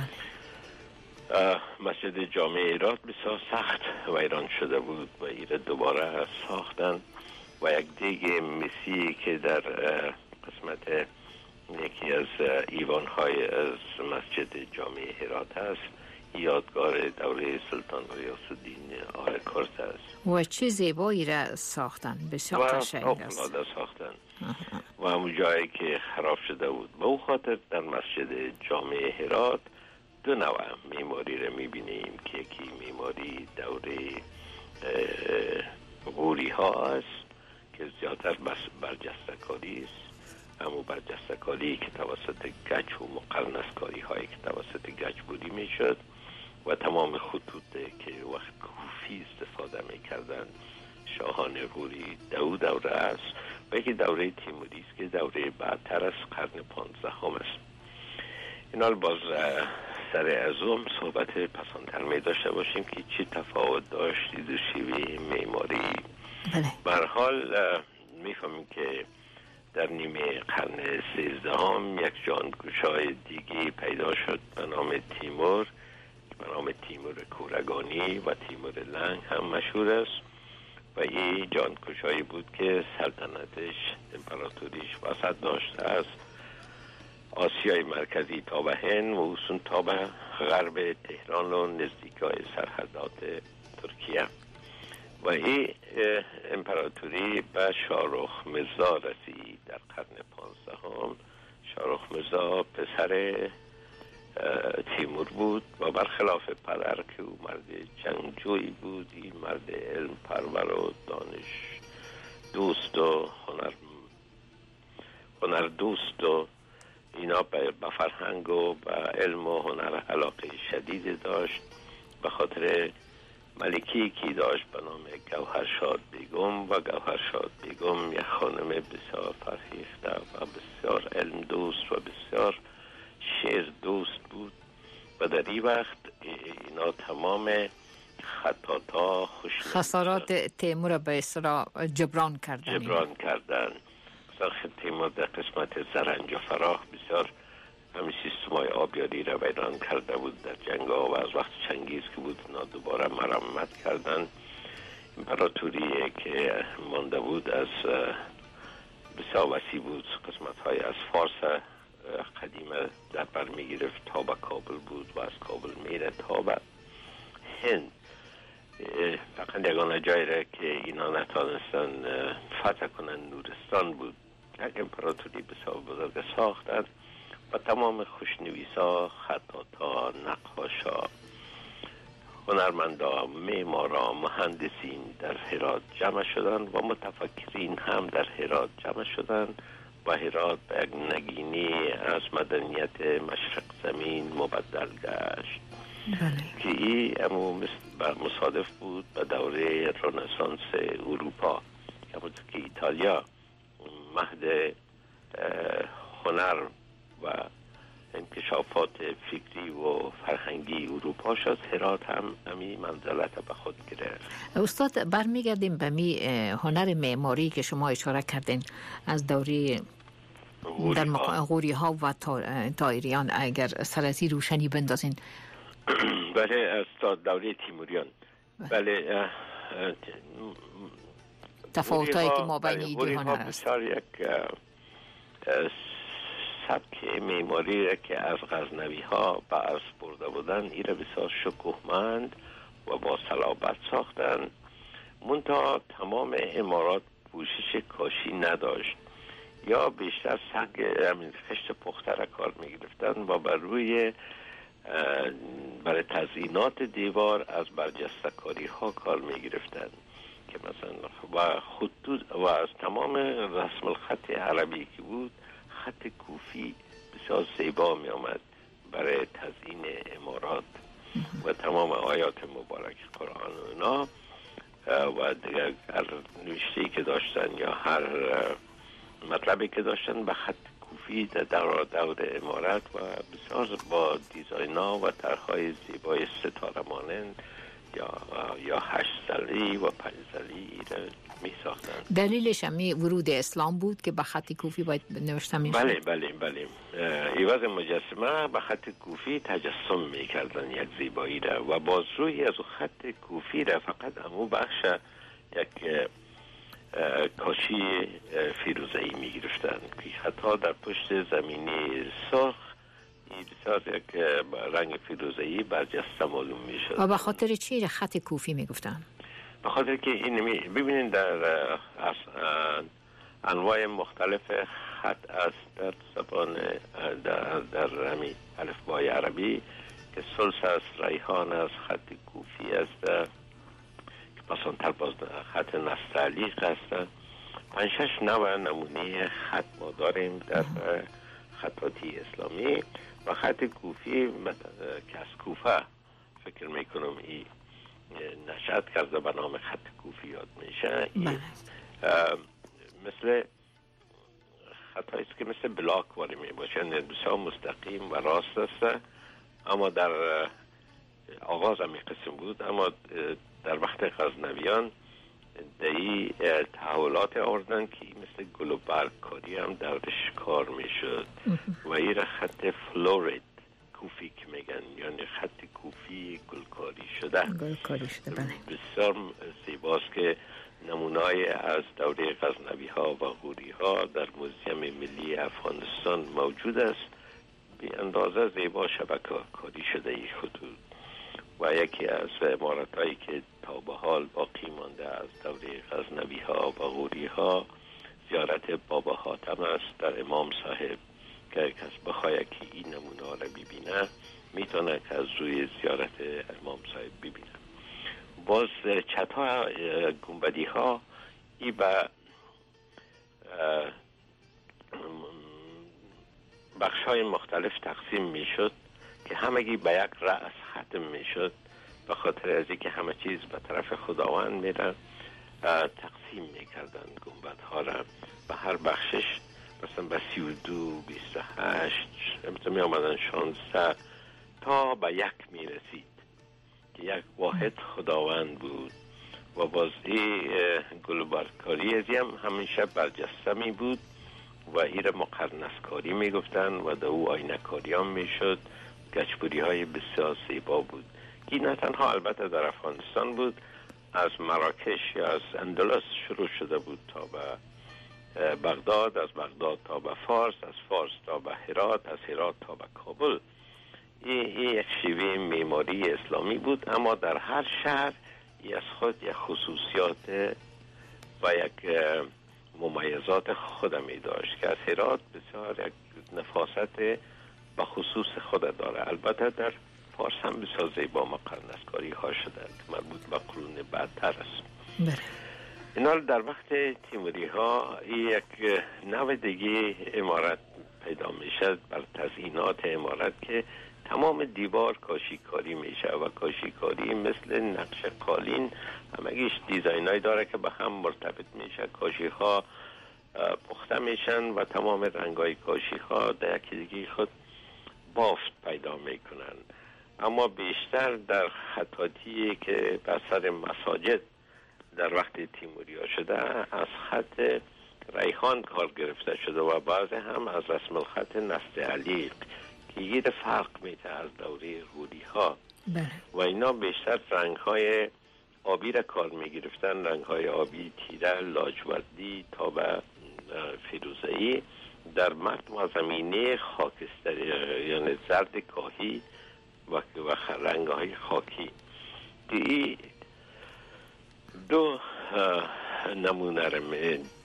مسجد جامع هرات بسیار سخت ویران شده بود و ایره دوباره ساختن و یک دیگه مسی که در قسمت یکی از ایوان‌های از مسجد جامع هرات است یادگار دوره سلطان غیاث الدین آل کرد است و چه زیبایی را ساختن، بسیار قشنگ است و ساختن و همون جایی که خراب شده بود. به اون خاطر در مسجد جامع هرات دو نوع معماری را می‌بینیم که یکی معماری دوره غوری ها است که زیادتر برجسته‌کاری است، اما برجسته‌کاری که توسط گچ و مقرنس‌کاری هایی که توسط گچ بودی میشد و تمام خطوط که وقت کوفی استفاده میکردن شاهان غوری دو دوره است و یکی دوره تیموری است که دوره بعدتر از قرن پانزدهم است. اینا باز سر از اون صحبت پسندتر می داشته باشیم که چی تفاوت داشتی دو شیوه معماری. بله. به هر حال میفهمیم که در نیمه قرن سیزدهم یک جانگوشای دیگه پیدا شد به نام تیمور، به نام تیمور کورگانی و تیمور لنگ هم مشهور است و این جانگوشایی بود که سلطنتش امپراتوریش وسط داشته است آسیای مرکزی تا به هند و اصلا تا به غرب تهران و نزدیکای سرحدات ترکیه و این امپراتوری به شاهرخ مرزا رسید در قرن پانزدهم. شاهرخ مرزا پسر تیمور بود و برخلاف پدر که او مرد جنگجویی بود، این مرد علم پرور و دانش دوست و هنر هنر دوست و اینا به فرهنگ و به علم و هنر علاقه شدید داشت. به خاطر ملکی که داشت به نام گوهرشاد بیگم و گوهرشاد بیگم یک خانم بسیار فرهیخته و بسیار علم دوست و بسیار شعر دوست بود و در این وقت اینا تمام خطاطا خوش خسارات تیمور به اصطلاح جبران کردن جبران کردن. مثلا تیمور در قسمت زرنج و فراخ بسیار همین سیستمای آبیاری را ویران کرده بود در جنگ ها و از وقت چنگیز که بود اونا دوباره مرمت کردن. امپراتوری که مانده بود از بسیار وسیع بود، قسمت های از فارس قدیم در بر می گرفت تا به کابل بود و از کابل میره تا به هند. فقط یگانه جایی را که اینا نتانستن فتح کنن نورستان بود. یک امپراتوری بسیار بزرگ ساختن و تمام خوشنویسا، خطاطا، نقاشا، هنرمندا، معمارا، مهندسین در هرات جمع شدن و متفکرین هم در هرات جمع شدن و هرات به یک نگینی از مدنیت مشرق زمین مبدل گشت. بله. که این مصادف بود به دوره رنسانس اروپا که ایتالیا مهد هنر و انکشافات فکری و فرهنگی اروپا شد. هرات هم همین منزلت به خود گرفت. استاد برمیگردیم به می هنر معماری که شما اشاره کردین از دوره در غوری ها و تایریان، اگر سرازی روشنی بندازین. بله، از دوره تیموریان. بله، تفاوتایی که ما بین این دو هنر است. بسیار یک سبک معماری که از غزنوی ها به ارث برده بودن این را بسیار شکوهمند و با صلابت ساختن. منتها تمام عمارات پوشش کاشی نداشت. یا بیشتر سنگ همین خشت پخته را کار می گرفتن و بر روی برای تزیینات دیوار از برجسته کاری ها کار می گرفتن که مثلا و خطوط و از تمام رسم الخط عربی که بود خط کوفی بسیار زیبا می آمد برای تزیین عمارات و تمام آیات مبارک قرآن و اینا و دیگر هر نوشته‌ای که داشتن یا هر مطلبی که داشتن به خط کوفی در دور دور عمارت و بسیار با دیزاینا و طرح‌های زیبای ستاره مانند یا یا هشت ضلعی و پنج ضلعی می ساختن. دلیلش همی ورود اسلام بود که به خط کوفی باید نوشته میشد. بله بله بله. ایواز مجسمه به خط کوفی تجسم میکردن یک زیبایی را و باز روی از خط کوفی را فقط همو بخش یک کاشی فیروزه‌ای میگرفتن که حتی در پشت زمینی سرخ بسیار یک رنگ فیروزه‌ای برجسته معلوم میشد. و به خاطر چی خط کوفی میگفتن؟ به خاطر که این می ببینید در انواع مختلف خط است در زبان در در همی الفبای عربی که سلس است، ریحان است، خط کوفی است که پسانتر باز خط نستعلیق است. پنج شش نوع نمونه خط ما داریم در خطاطی اسلامی و خط کوفی که از کوفه فکر میکنم این نشأت کرده به نام خط کوفی یاد میشه. مثل خطایی است که مثل بلاک واری می باشه، بسیار مستقیم و راست است، اما در آغاز همی قسم بود، اما در وقت غزنویان دهی تحولات آوردن که مثل گل و برگ کاری هم درش کار میشد و این خط فلورید کوفی که میگن، یعنی خط کوفی گلکاری شده گلکاری شده بله. بسیار زیباست که نمونای از دوره غزنوی ها و غوری ها در موزیم ملی افغانستان موجود است. بی اندازه زیبا شبکه کاری شده ای خطوط و یکی از عمارت هایی که تا به حال باقی مانده از دوره غزنوی ها و غوری ها زیارت بابا حاتم است در امام صاحب که کس بخواه که این نمونه ها را ببینه میتونه که از روی زیارت امام صاحب ببینه. باز چتا گنبدی ها ای به بخش های مختلف تقسیم میشد که همگی به یک رأس ختم میشد به خاطر از اینکه همه چیز به طرف خداوند میره تقسیم میکردن گنبد ها را به هر بخشش مثلا به سی و دو بیست و هشت مثلا می آمدن شانزده تا به یک میرسید که یک واحد خداوند بود و بازی گلوبرکاری ازی هم همیشه برجسته می بود و ایره مقرنسکاری می گفتن و در او آینکاری هم می شد. گچبوری های بسیار زیبا بود که نه تنها البته در افغانستان بود، از مراکش یا از اندلس شروع شده بود تا به بغداد، از بغداد تا به فارس، از فارس تا به هرات، از هرات تا به کابل. این یک شیوه معماری اسلامی بود، اما در هر شهر از خود یک خصوصیات و یک ممیزات خود می داشت که از هرات بسیار یک نفاست به خصوص خود داره. البته در فارس هم بسیار زیبا مقرنسکاری ها شده که مربوط به قرون بعدتر است. بله. اینا در وقت تیموری ها یک نوع دیگه امارت پیدا می شد بر تزیینات امارت که تمام دیوار کاشیکاری میشه و کاشیکاری مثل نقش قالین همگیش دیزاینایی داره که به هم مرتبط میشه. کاشی ها پخته میشن و تمام رنگای کاشی ها در یکی دیگه خود بافت پیدا میکنن، اما بیشتر در خطاطی که به اثر مساجد در وقت تیموری ها شده از خط ریحان کار گرفته شده و بعضی هم از رسم الخط نستعلیق که یه فرق میده از دوره غوری ها. بله. و اینا بیشتر رنگ های آبی را کار میگرفتن، رنگ های آبی تیره، لاجوردی تا به فیروزه‌ای در متن و زمینه خاکستری یعنی زرد کاهی و و رنگ های خاکی. دو نمونه را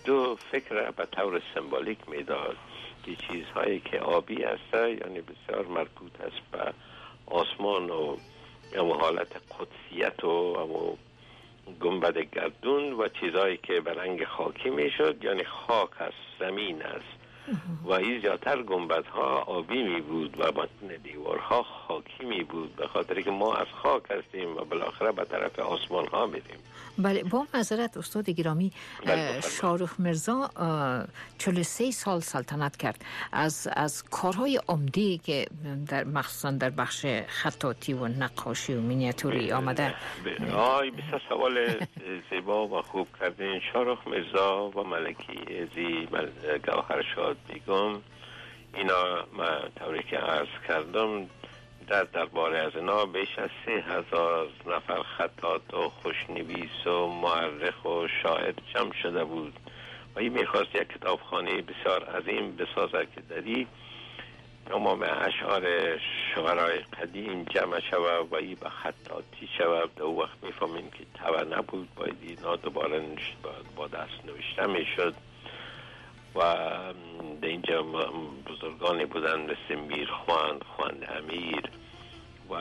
دو فکر به طور سمبولیک میداد که چیزهایی که آبی است یعنی بسیار مربوط است به آسمان و یا حالت قدسیت و اما گنبد گردون و چیزهایی که به رنگ خاکی میشد یعنی خاک است، زمین است و این زیادتر گنبدها آبی می بود و متن دیوارها خاکی می بود به خاطر که ما از خاک هستیم و بالاخره به طرف آسمان ها میریم. بله با معذرت استاد گرامی، شاهرخ مرزا چهل و سه سال سلطنت کرد. از از کارهای عمده‌ای که در مخصوصا در بخش خطاطی و نقاشی و مینیاتوری آمده. آی بسیار سوال زیبا و خوب کردین. شاهرخ مرزا و ملکی ازی گوهرشاد بیگم اینا ما طوری که عرض کردم در درباره از اینا بیش از سه هزار نفر خطاط و خوشنویس و مورخ و شاعر جمع شده بود و این میخواست یک کتابخانه بسیار عظیم بسازد که دری تمام اشعار شعرهای قدیم جمع شود و این به خطاطی شود. دو وقت میفهمیم که طبع نبود، باید اینا دوباره با دست نوشته میشد و در اینجا بزرگانی بودن مثل میرخواند، خواند امیر و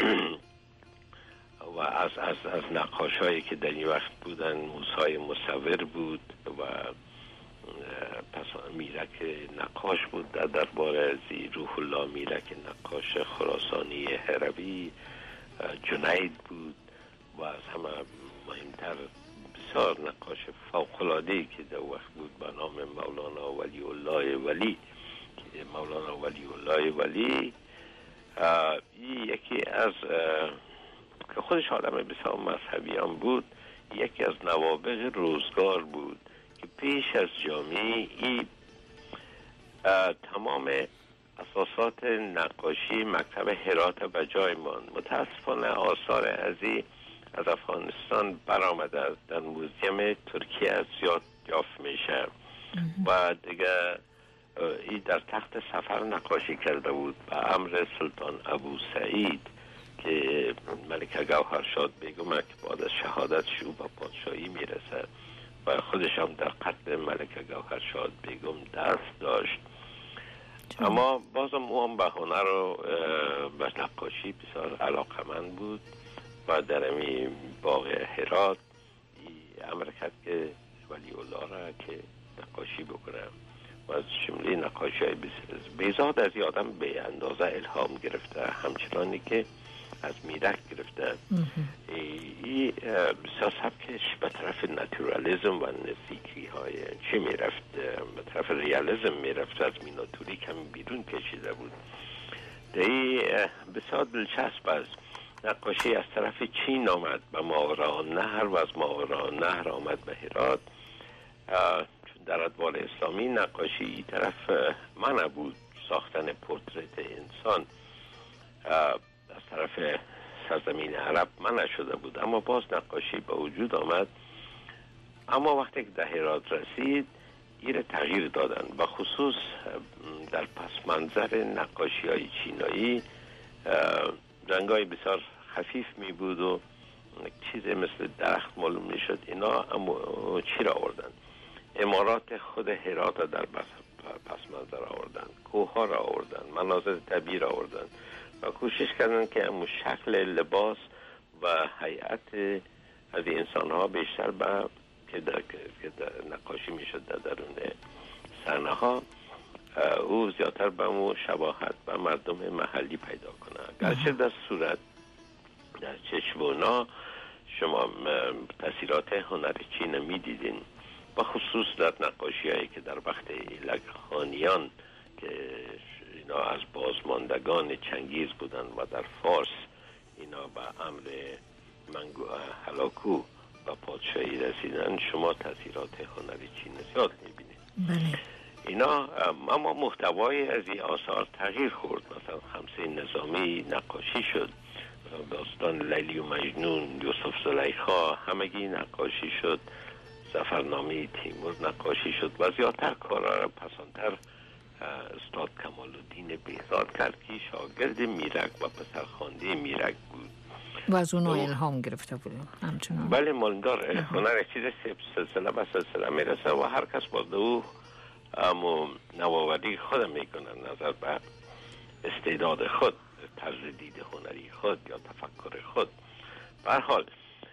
و از از از نقاشایی که در این وقت بودن موسی مصور بود و پس میرک نقاش بود در درباره زی روح الله میرک نقاش خراسانی هروی، جنید بود و از همه مهمتر بسیار نقاش فوق‌العاده‌ای که در وقت بود به نام مولانا ولی الله ولی که مولانا ولی الله ولی یکی از که خودش آدم بسیار مذهبی هم بود، یکی از نوابغ روزگار بود که پیش از جامعه ای تمام اساسات نقاشی مکتب هرات به جای ماند. متاسفانه آثار ازی از افغانستان برآمده است، در موزیم ترکیه زیاد یافت میشه و دیگه ای در تخت سفر نقاشی کرده بود به امر سلطان ابو سعید که ملکه گوهرشاد بیگم که بعد از شهادتش او به پادشاهی میرسه و خودش هم در قتل ملکه گوهرشاد بیگم دست داشت. اما بازم او هم به هنر و به نقاشی بسیار علاقمند بود و در امی باغ هرات امر کرد که ولی الله را که نقاشی بکنه و از جمله نقاشی های بیزاد از آدم به اندازه الهام گرفته، همچنانی که از میرک گرفته. این بسیار سبکش به طرف ناتورالیزم و نزدیکی های چی میرفت، به طرف ریالیزم میرفت، از میناتوری کمی بیرون کشیده بود. این بسیار دلچسب است. نقاشی از طرف چین آمد به ماورا نهر و از ماورا نهر آمد به هرات، چون در ادوار اسلامی نقاشی این طرف منع بود، ساختن پورتریت انسان از طرف سرزمین عرب منع شده بود، اما باز نقاشی به وجود آمد. اما وقتی که در هرات رسید این تغییر دادن، به خصوص در پس منظر نقاشی های چینایی رنگای بسیار خفیف می بود و چیزی مثل درخت معلوم می شد. اینا اما چی را آوردن؟ عمارات خود هرات را در پس منظر آوردن، کوه ها را آوردن، مناظر طبیعی را آوردن و کوشش کردن که امو شکل لباس و هیئت از انسان ها بیشتر به که در, که در نقاشی می شد در درون صحنه ها او زیادتر به امو شباهت به مردم محلی پیدا کنه. گرچه در صورت در چشمونا شما تاثیرات هنر چین می دیدین، با خصوص در نقاشی هایی که در وقت ایلک خانیان که اینا از بازماندگان چنگیز بودن و در فارس اینا به امر منگو هلاکو و پادشاهی رسیدن، شما تاثیرات هنر چین زیاد میبینید. بله. اینا اما محتوای از این آثار تغییر خورد. مثلا خمسه نظامی نقاشی شد، داستان لیلی و مجنون، یوسف زلیخا همگی نقاشی شد، ظفرنامه تیمور نقاشی شد و زیادتر کارا را پسانتر استاد کمال الدین بهزاد کرد که شاگرد میرک و پسرخوانده میرک بود و از اونها الهام گرفته بودیم همچنان. بله مالدار هنر چیز سلسله به سلسله میرسه و هر کس با دو اما نوآوری خود میکنه نظر به استعداد خود، طرز دید هنری خود یا تفکر خود. به هر حال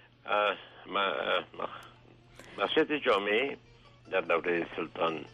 مسجد جامع در دوره سلطان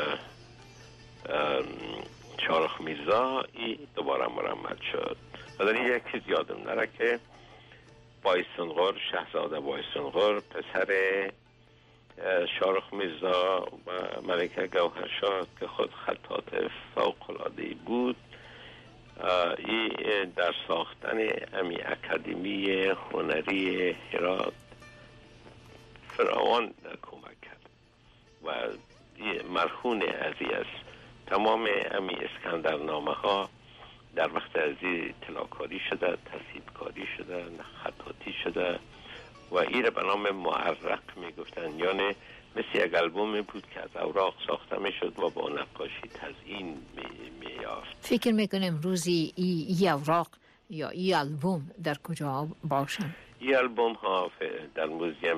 شارخ میرزا ای دوباره مرمت شد و در این یک چیز یادم نره که بایستونغور، شاهزاده بایستونغور پسر شارخ میرزا و ملکه گوهرشاه که خود خطاط فوق العاده بود، ای در ساختن امی اکادمی هنری هرات فراوان کمک کرد و مرهون ازی است. تمام امی اسکندرنامه ها در وقت ازی تلاکاری شده، تصحیح شده، خطاطی شده و این به نام معرق می گفتن، یعنی مثل یک البوم بود که از اوراق ساخته می شد و با نقاشی تزیین می یافت. فکر می کنم روزی ای, ای اوراق یا ای البوم در کجا باشن؟ ای البوم ها در موزیم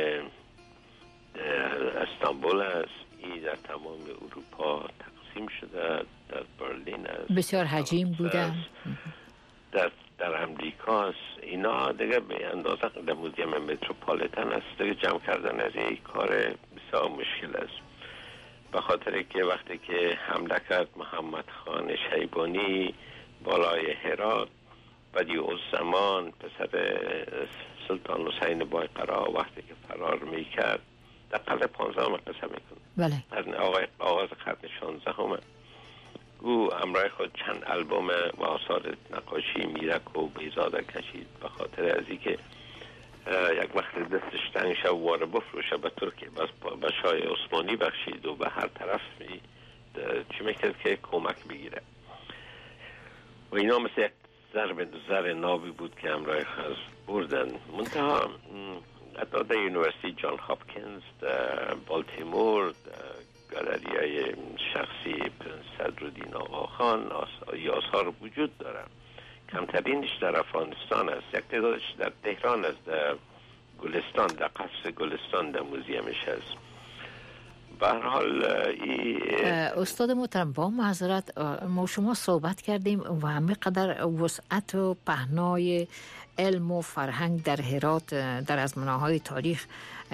استانبول است، ای در تمام اروپا تقسیم شده، در برلین است، بسیار حجیم بوده، در در امریکا است. اینا دیگه به اندازه در موزیم متروپولیتن است، دیگه جمع کردن از این کار بسیار مشکل است، به خاطر که وقتی که حمله کرد محمد خان شیبانی بالای هرات، بدی از زمان پسر سلطان حسین بایقرا وقتی که فرار میکرد در قرن پانزدهم قصه میکنه، بله، در آغاز آغاز قرن شانزدهم او امرای خود چند البوم و آثار نقاشی میرک و بیزاده کشید، به خاطر از اینکه یک وقت دستش تنگ شد واره بفروشه به ترکیه، بس به شاه عثمانی بخشید و به هر طرف می چی میکرد که کمک بگیره و اینا مثل یک ضرب زر نابی بود که امرای خود بردن. منتها در یونیورسیتی جان هاپکینز در بالتیمور گالریای شخصی صدرالدین آقاخان آثار وجود داره، کمترینش در افغانستان است، یک تعدادش در تهران است، در گلستان، در قصر گلستان در موزیمش است. به هر حال استاد محترم با معذرت ما شما صحبت کردیم و همه قدر وسعت و پهنای علم و فرهنگ در هرات در ازمنه‌های تاریخ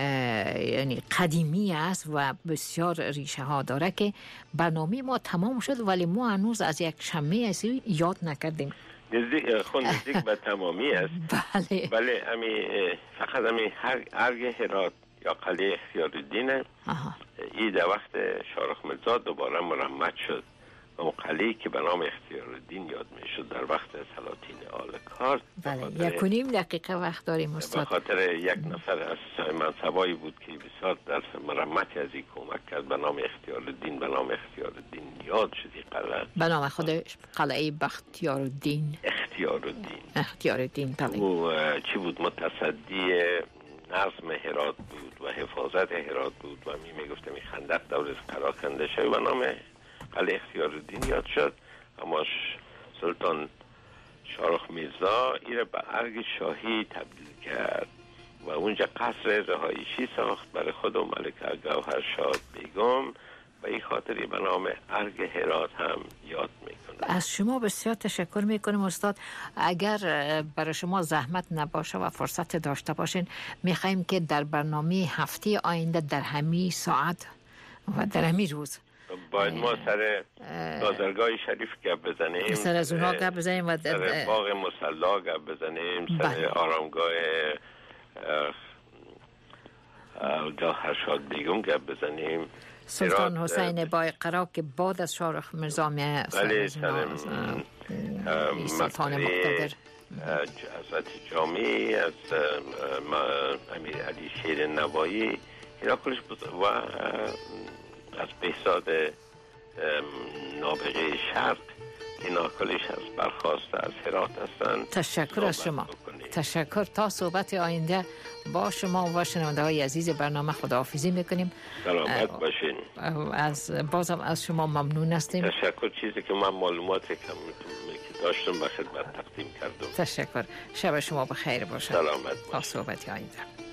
یعنی قدیمی است و بسیار ریشه ها داره که برنامه ما تمام شد ولی ما هنوز از یک شمه اصلی یاد نکردیم. نزدیک خود نزدیک به تمامی است. بله بله امی فقط امی ارگ هرات یا قلعه اختیارالدین ای در وقت شارخ میرزا دوباره مرمت شد و قلعه‌ای که به نام اختیارالدین یاد میشد در وقت سلاطین آل کارد. بله یک و نیم دقیقه وقت داریم استاد. به خاطر یک نفر از منصبایی بود که بسیار در مرمت از این کمک کرد به نام اختیارالدین، به نام اختیارالدین یاد شدی قلعه، به نام خودش قلعه بختیارالدین اختیارالدین اختیارالدین بله. او چی بود؟ متصدی نظم هرات بود و حفاظت هرات بود و می میگفتم این خندق دور قرار کنده شد و نام قلعه اختیارالدین یاد شد. اما سلطان شارخ میرزا این به ارگ شاهی تبدیل کرد و اونجا قصر رهایشی ساخت برای خود و ملکه گوهرشاه بیگم و این خاطری به نام ارگ هرات هم یاد میکنه. از شما بسیار تشکر میکنم استاد. اگر برای شما زحمت نباشه و فرصت داشته باشین میخوایم که در برنامه هفته آینده در همین ساعت و در همین روز باید ما سر بازرگاه شریف گپ بزنیم، سر از اونها گپ بزنیم و سر باغ مصلا گپ بزنیم، سر آرامگاه گوهرشاه بیگم گپ بزنیم، سلطان حسین بایقرا که بعد از شارخ میرزا می بله سلطان مقتدر، حضرت جامی از امیر علی شیر نوایی، اینا کلش بود و از بهزاد نابغه شرق، اینا کلش از برخواست از هرات هستند. تشکر از شما بکنیم. تشکر. تا صحبت آینده با شما و شنونده های عزیز برنامه خداحافظی میکنیم. سلامت باشین. از بازم از شما ممنون هستیم. تشکر. چیزی که من معلومات کم میکنم داشتم و خدمت تقدیم کردم. تشکر. شب شما بخیر باشد. سلامت تا صحبت آینده.